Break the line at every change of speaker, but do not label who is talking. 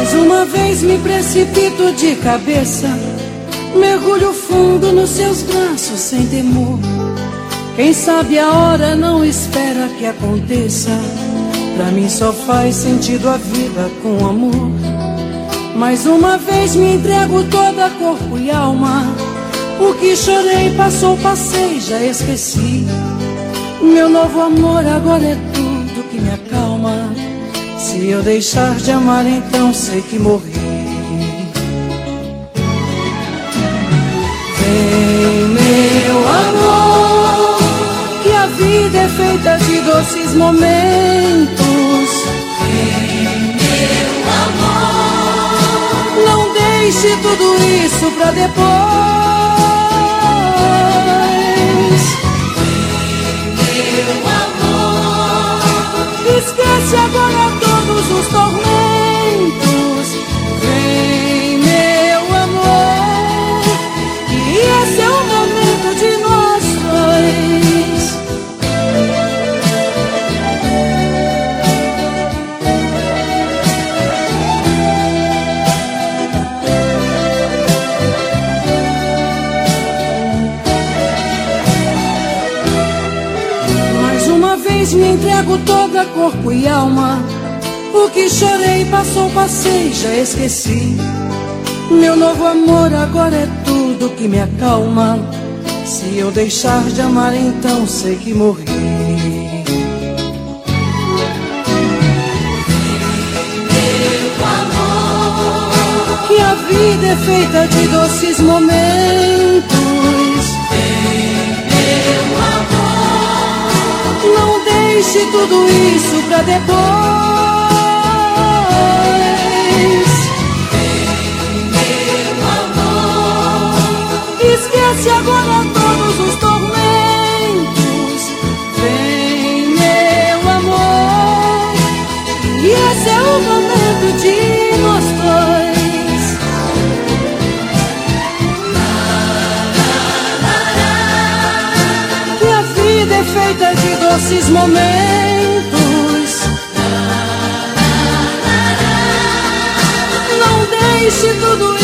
Mais uma vez me precipito de cabeça, mergulho fundo nos seus braços sem temor. Quem sabe a hora não espera que aconteça. Pra mim só faz sentido a vida com amor. Mais uma vez me entrego toda corpo e alma. O que chorei passou, passei, já esqueci. Meu novo amor agora é tudo que me acalma. Se eu deixar de amar, então sei que morri. Vem, meu amor, que a vida é feita de doces momentos.
Vem, meu amor,
não deixe tudo isso pra depois.
Vem, meu amor,
esquece agora todos os tormentos. Vem, meu amor, e esse é o momento de nós dois. Mais uma vez me entrego toda corpo e alma. O que chorei passou, passei, já esqueci. Meu novo amor agora é tudo que me acalma. Se eu deixar de amar, então sei que morri.
meu amor,
Que a vida é feita de doces momentos.
meu amor,
não deixe tudo isso pra depois.
meu amor,
Esquece agora todos os tormentos. Vem, meu amor, e esse é o momento de nós dois. Que a vida é feita de doces momentos. Não deixe tudo